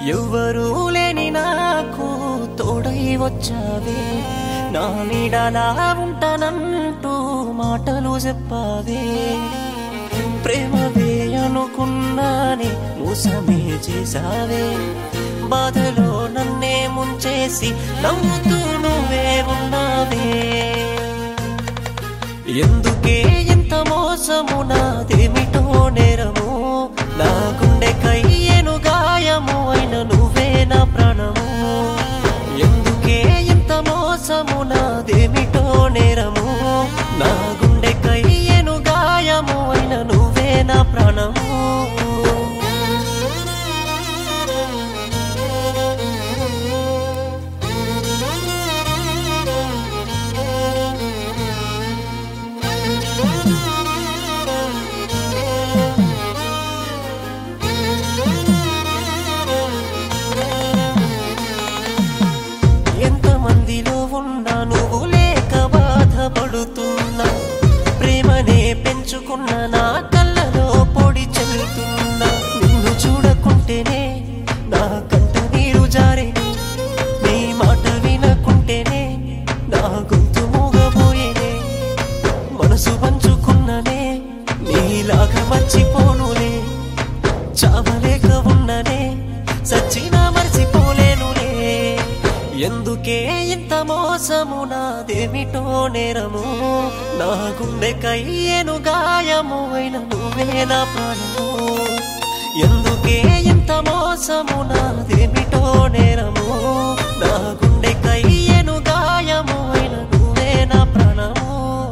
ఎవ్వరూ లేని నాకు తోడై వచ్చావే, నా నీడలా ఉంటానంటూ మాటలు చెప్పావే. ప్రేమవే అనుకున్నానే మోసమే చేసావే, బాధలో నన్నే ముంచేసి నవ్వుతూ నువ్వే ఉన్నావే. ఎందుకే ఇంత మోసము, నాదేమిటో నేరము, నా గుండె కయ్యేను గాయము అయిన నువ్వే నా ప్రాణము. ఎందుకే ఇంత మోసము, నాదేమిటో నేరము, నా గుండె కయ్యేను గాయము అయిన నువ్వే నా ప్రాణము. ఎంతమందిలో ఉన్నా నువ్వు లేక బాధపడుతున్నా, ప్రేమనే పెంచుకున్న నా కళ్ళలో పొడి చెల్లుతున్నా. నిన్ను చూడకుంటేనే నా కంట నీరు జారేనే, నీ మాట వినకుంటేనే నా గొంతు మూగబోయేనే. మనసు పంచుకున్ననే నీలాగా మర్చిపోనులే, చావలేక ఉన్ననే సచ్చినా మర్చిపోలేనులే. ఎందుకే ఇంత మోసము, నాదేమిటో నేరము, నా గుండె కయ్యేను గాయము అయిన నువ్వే నా ప్రాణము. ఎందుకే ఇంత మోసము, నాదేమిటో నేరము, నా గుండె కయ్యేను గాయము అయిన నువ్వే నా ప్రాణము.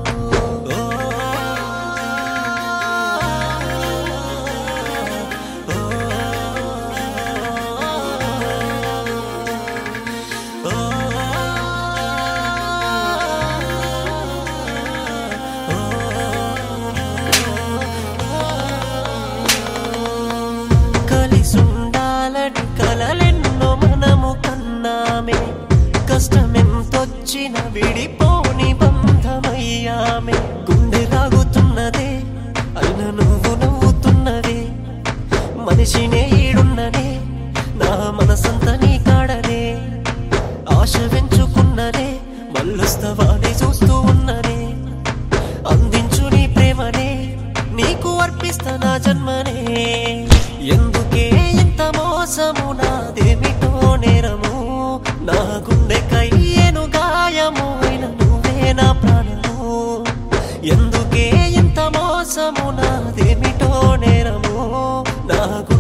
కలిసుండాలని కలలెన్నో మనము కన్నామే, కష్టమెంతొచ్చిన విడిపోని బంధమయ్యామే. గుండె రాగుతున్నదే అయిన నువ్వు నవ్వుతున్నవే, మనిషినే ఈడున్ననే నా మనసంతా నీ కాడనే. ఆశ పెంచుకున్ననే మళ్ళొస్తవానే చూస్తూ ఉన్ననే, అందించు నీ ప్రేమనే నీకు అర్పిస్తా నా జన్మనే. ఎందుకే ఇంత మోసము, నాదేమిటో నేరము, నా గుండె కయ్యేను గాయము అయిన నువ్వే నా ప్రాణము. ఎందుకే ఇంత మోసము, నాదేమిటో నేరము, నా